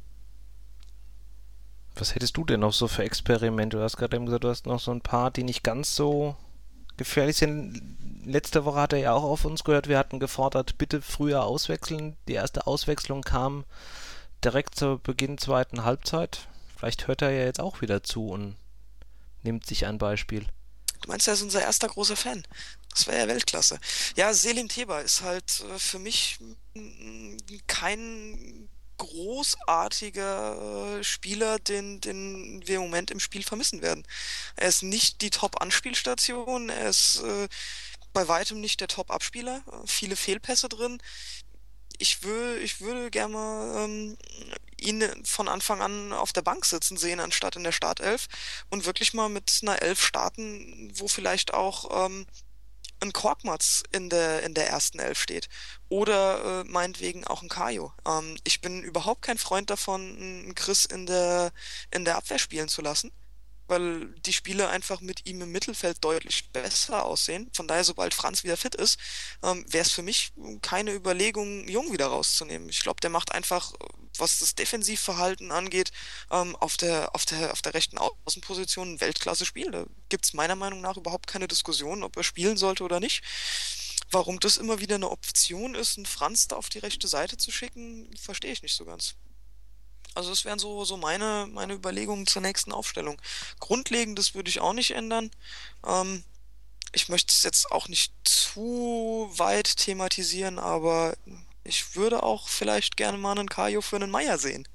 Was hättest du denn noch so für Experimente? Du hast gerade eben gesagt, du hast noch so ein paar, die nicht ganz so gefährlich sind. Letzte Woche hat er ja auch auf uns gehört, wir hatten gefordert, bitte früher auswechseln. Die erste Auswechslung kam direkt zu Beginn zweiten Halbzeit. Vielleicht hört er ja jetzt auch wieder zu und nimmt sich ein Beispiel. Du meinst, er ist unser erster großer Fan. Das wäre ja Weltklasse. Ja, Selim Teber ist halt äh, für mich mm, kein großartiger äh, Spieler, den, den wir im Moment im Spiel vermissen werden. Er ist nicht die Top-Anspielstation, er ist äh, bei weitem nicht der Top-Abspieler, äh, viele Fehlpässe drin. Ich will, ich würde gerne mal ähm, ihn von Anfang an auf der Bank sitzen sehen, anstatt in der Startelf und wirklich mal mit einer Elf starten, wo vielleicht auch ähm, ein Korkmaz in der, in der ersten Elf steht. Oder äh, meinetwegen auch ein Kajo. Ähm, ich bin überhaupt kein Freund davon, einen Chris in der, in der Abwehr spielen zu lassen, weil die Spiele einfach mit ihm im Mittelfeld deutlich besser aussehen. Von daher, sobald Franz wieder fit ist, ähm, wäre es für mich keine Überlegung, Jung wieder rauszunehmen. Ich glaube, der macht einfach, äh, was das Defensivverhalten angeht, ähm, auf der, auf der, auf der rechten Außenposition ein Weltklasse-Spiel. Da gibt es meiner Meinung nach überhaupt keine Diskussion, ob er spielen sollte oder nicht. Warum das immer wieder eine Option ist, einen Franz da auf die rechte Seite zu schicken, verstehe ich nicht so ganz. Also das wären so, so meine, meine Überlegungen zur nächsten Aufstellung. Grundlegendes würde ich auch nicht ändern. Ähm, ich möchte es jetzt auch nicht zu weit thematisieren, aber ich würde auch vielleicht gerne mal einen Kajo für einen Meier sehen.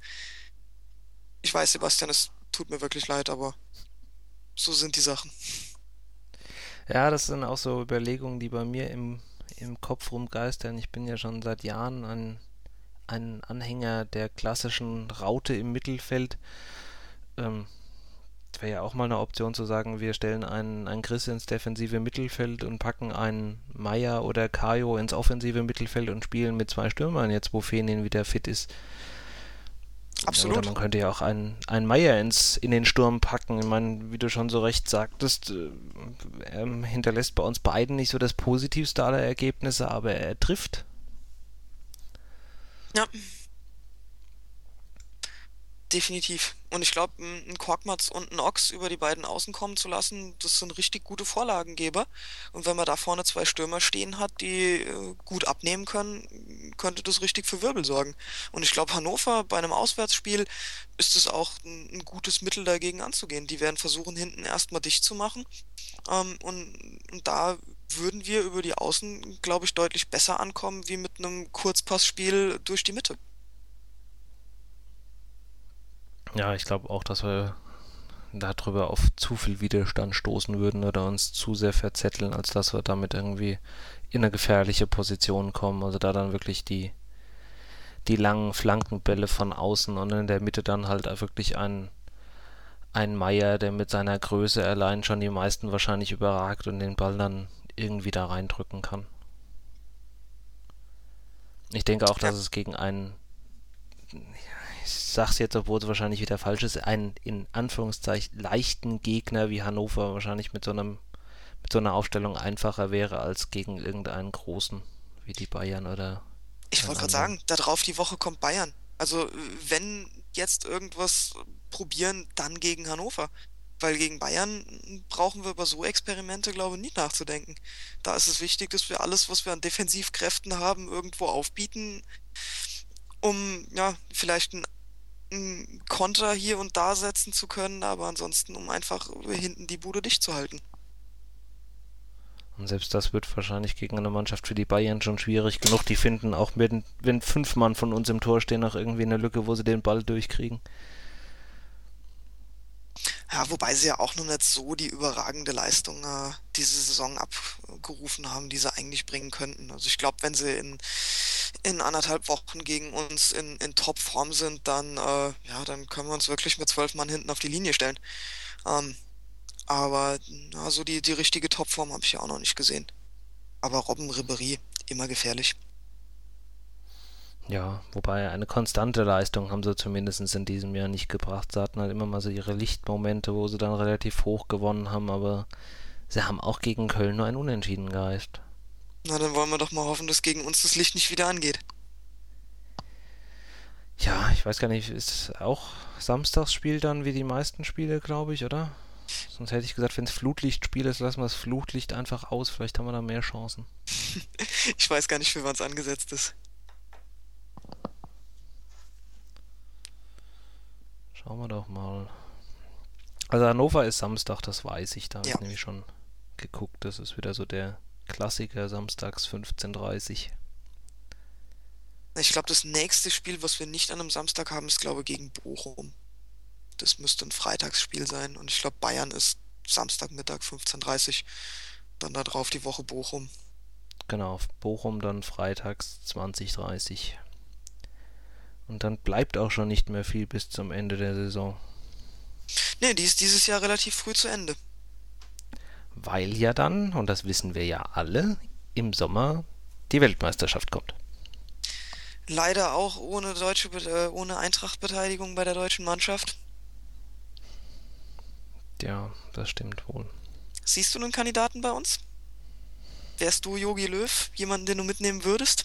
Ich weiß, Sebastian, es tut mir wirklich leid, aber so sind die Sachen. Ja, das sind auch so Überlegungen, die bei mir im, im Kopf rumgeistern. Ich bin ja schon seit Jahren ein, ein Anhänger der klassischen Raute im Mittelfeld. Ähm, wäre ja auch mal eine Option zu sagen, wir stellen einen, einen Chris ins defensive Mittelfeld und packen einen Meier oder Kajo ins offensive Mittelfeld und spielen mit zwei Stürmern jetzt, wo Fenin wieder fit ist. Absolut. Oder man könnte ja auch einen, einen Meier ins, in den Sturm packen. Ich meine, wie du schon so recht sagtest, äh, er hinterlässt bei uns beiden nicht so das positivste aller Ergebnisse, aber er trifft. Ja, definitiv. Und ich glaube, ein Korkmaz und ein Ochs über die beiden Außen kommen zu lassen, das sind richtig gute Vorlagengeber. Und wenn man da vorne zwei Stürmer stehen hat, die äh, gut abnehmen können, könnte das richtig für Wirbel sorgen. Und ich glaube, Hannover bei einem Auswärtsspiel ist es auch ein, ein gutes Mittel dagegen anzugehen. Die werden versuchen, hinten erstmal dicht zu machen. Ähm, und, und da würden wir über die Außen, glaube ich, deutlich besser ankommen, wie mit einem Kurzpassspiel durch die Mitte. Ja, ich glaube auch, dass wir darüber auf zu viel Widerstand stoßen würden oder uns zu sehr verzetteln, als dass wir damit irgendwie in eine gefährliche Position kommen. Also da dann wirklich die, die langen Flankenbälle von außen und in der Mitte dann halt wirklich ein, ein Meier, der mit seiner Größe allein schon die meisten wahrscheinlich überragt und den Ball dann irgendwie da reindrücken kann. Ich denke auch, dass Ja, es gegen einen, ich sag's jetzt, obwohl es wahrscheinlich wieder falsch ist, einen in Anführungszeichen leichten Gegner wie Hannover wahrscheinlich mit so einem mit so einer Aufstellung einfacher wäre als gegen irgendeinen großen wie die Bayern oder ich einen wollte gerade anderen. sagen, da drauf die Woche kommt Bayern. Also wenn jetzt irgendwas probieren, dann gegen Hannover. Weil gegen Bayern brauchen wir über so Experimente, glaube ich, nicht nachzudenken. Da ist es wichtig, dass wir alles, was wir an Defensivkräften haben, irgendwo aufbieten, um ja vielleicht einen, einen Konter hier und da setzen zu können, aber ansonsten, um einfach hinten die Bude dicht zu halten. Und selbst das wird wahrscheinlich gegen eine Mannschaft für die Bayern schon schwierig genug. Die finden auch, mit, wenn fünf Mann von uns im Tor stehen, noch irgendwie eine Lücke, wo sie den Ball durchkriegen. Ja, wobei sie ja auch noch nicht so die überragende Leistung äh, diese Saison abgerufen haben, die sie eigentlich bringen könnten. Also ich glaube, wenn sie in, in anderthalb Wochen gegen uns in, in Top-Form sind, dann, äh, ja, dann können wir uns wirklich mit zwölf Mann hinten auf die Linie stellen. Ähm, aber na, so die, die richtige Topform habe ich ja auch noch nicht gesehen. Aber Robben Ribéry, immer gefährlich. Ja, wobei eine konstante Leistung haben sie zumindest in diesem Jahr nicht gebracht. Sie hatten halt immer mal so ihre Lichtmomente, wo sie dann relativ hoch gewonnen haben, aber sie haben auch gegen Köln nur ein Unentschieden gereicht. Na, dann wollen wir doch mal hoffen, dass gegen uns das Licht nicht wieder angeht. Ja, ich weiß gar nicht, ist auch Samstagsspiel dann wie die meisten Spiele, glaube ich, oder? Sonst hätte ich gesagt, wenn es Flutlichtspiel ist, lassen wir das Flutlicht einfach aus. Vielleicht haben wir da mehr Chancen. Ich weiß gar nicht, für wann es angesetzt ist. Schauen wir doch mal. Also Hannover ist Samstag, das weiß ich. Da habe Ja. ich nämlich schon geguckt. Das ist wieder so der Klassiker, samstags fünfzehn Uhr dreißig. Ich glaube, das nächste Spiel, was wir nicht an einem Samstag haben, ist, glaube ich, gegen Bochum. Das müsste ein Freitagsspiel sein. Und ich glaube, Bayern ist Samstagmittag fünfzehn Uhr dreißig. Dann da drauf die Woche Bochum. Genau, Bochum dann freitags zwanzig Uhr dreißig. Und dann bleibt auch schon nicht mehr viel bis zum Ende der Saison. Nee, die ist dieses Jahr relativ früh zu Ende. Weil ja dann, und das wissen wir ja alle, im Sommer die Weltmeisterschaft kommt. Leider auch ohne deutsche, äh, ohne Eintracht-Beteiligung bei der deutschen Mannschaft. Ja, das stimmt wohl. Siehst du einen Kandidaten bei uns? Wärst du Jogi Löw, jemanden, den du mitnehmen würdest?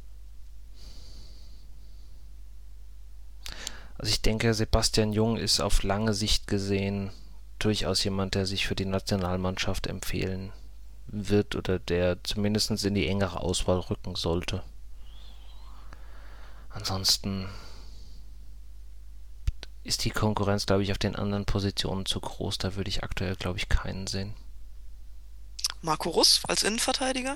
Also ich denke, Sebastian Jung ist auf lange Sicht gesehen durchaus jemand, der sich für die Nationalmannschaft empfehlen wird oder der zumindest in die engere Auswahl rücken sollte. Ansonsten ist die Konkurrenz, glaube ich, auf den anderen Positionen zu groß. Da würde ich aktuell, glaube ich, keinen sehen. Marco Russ als Innenverteidiger?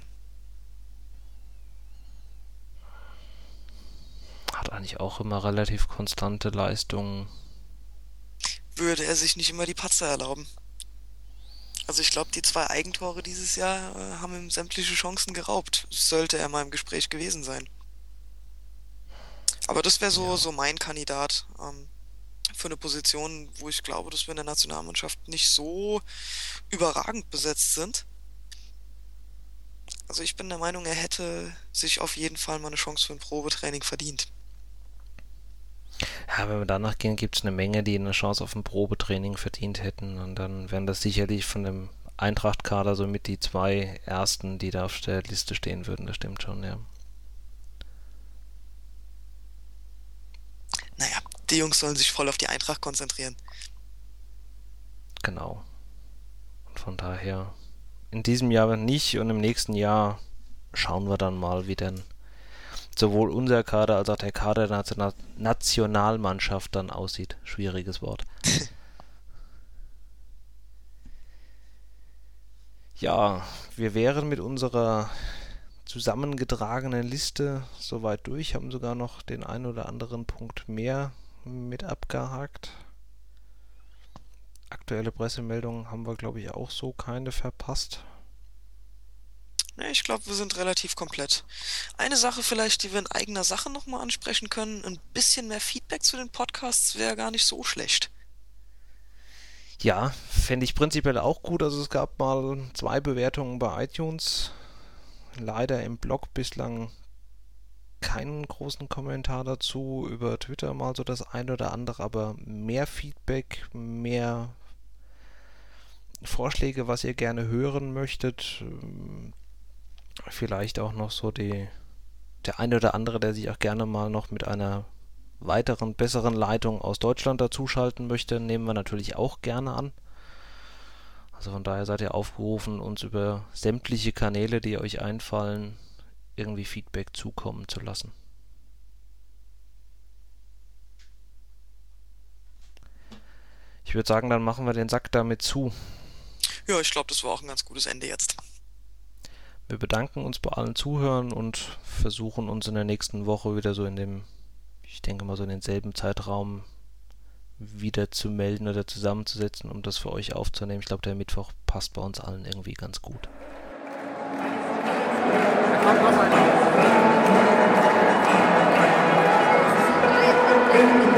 Hat eigentlich auch immer relativ konstante Leistungen. Würde er sich nicht immer die Patzer erlauben. Also ich glaube, die zwei Eigentore dieses Jahr äh, haben ihm sämtliche Chancen geraubt. Sollte er mal im Gespräch gewesen sein. Aber das wäre so, Ja. so mein Kandidat ähm, für eine Position, wo ich glaube, dass wir in der Nationalmannschaft nicht so überragend besetzt sind. Also ich bin der Meinung, er hätte sich auf jeden Fall mal eine Chance für ein Probetraining verdient. Ja, wenn wir danach gehen, gibt es eine Menge, die eine Chance auf ein Probetraining verdient hätten. Und dann wären das sicherlich von dem Eintracht-Kader so mit die zwei Ersten, die da auf der Liste stehen würden. Das stimmt schon, ja. Naja, die Jungs sollen sich voll auf die Eintracht konzentrieren. Genau. Und von daher in diesem Jahr nicht und im nächsten Jahr schauen wir dann mal, wie denn sowohl unser Kader als auch der Kader der Nation- Nationalmannschaft dann aussieht. Schwieriges Wort. Ja, wir wären mit unserer zusammengetragenen Liste soweit durch, haben sogar noch den ein oder anderen Punkt mehr mit abgehakt. Aktuelle Pressemeldungen haben wir, glaube ich, auch so keine verpasst. Ja, ich glaube, wir sind relativ komplett. Eine Sache vielleicht, die wir in eigener Sache nochmal ansprechen können, ein bisschen mehr Feedback zu den Podcasts wäre gar nicht so schlecht. Ja, fände ich prinzipiell auch gut. Also es gab mal zwei Bewertungen bei iTunes. Leider im Blog bislang keinen großen Kommentar dazu. Über Twitter mal so das ein oder andere, aber mehr Feedback, mehr Vorschläge, was ihr gerne hören möchtet. Vielleicht auch noch so die, der eine oder andere, der sich auch gerne mal noch mit einer weiteren, besseren Leitungen aus Deutschland dazuschalten möchte, nehmen wir natürlich auch gerne an. Also von daher seid ihr aufgerufen, uns über sämtliche Kanäle, die euch einfallen, irgendwie Feedback zukommen zu lassen. Ich würde sagen, dann machen wir den Sack damit zu. Ja, ich glaube, das war auch ein ganz gutes Ende jetzt. Wir bedanken uns bei allen Zuhörern und versuchen uns in der nächsten Woche wieder so in dem, ich denke mal so in denselben Zeitraum wieder zu melden oder zusammenzusetzen, um das für euch aufzunehmen. Ich glaube, der Mittwoch passt bei uns allen irgendwie ganz gut. Thank you.